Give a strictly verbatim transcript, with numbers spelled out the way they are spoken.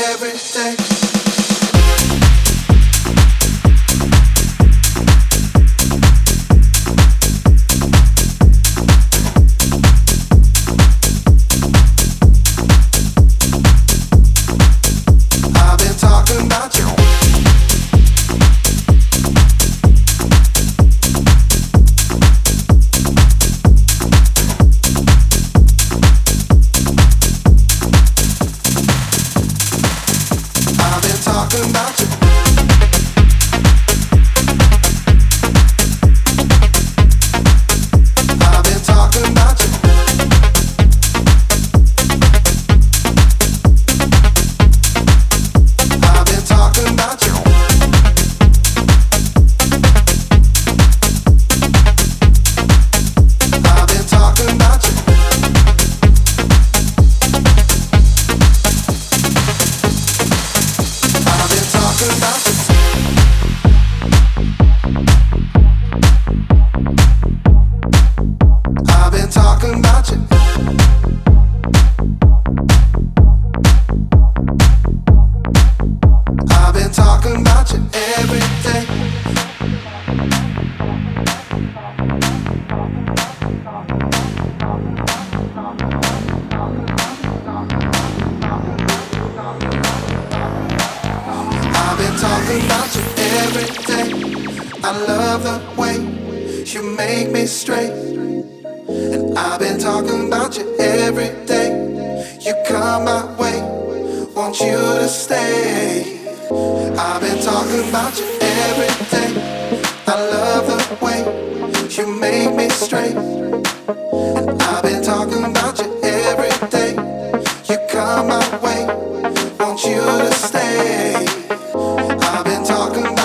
every day. I've been talking about you. I've been talking about you. I've been talking about you. I've been talking about you. I've been talking about you. I've been talking about you. I've been talking about you. I've been talking about you every day. I've been talking about you every day. I love the way you make me straight. And I've been talking about you every day. You come my way, want you to stay. I've been talking about you every day. I love the way you make me straight. And I've been talking about you every day. You come my way, want you to stay. I've been talking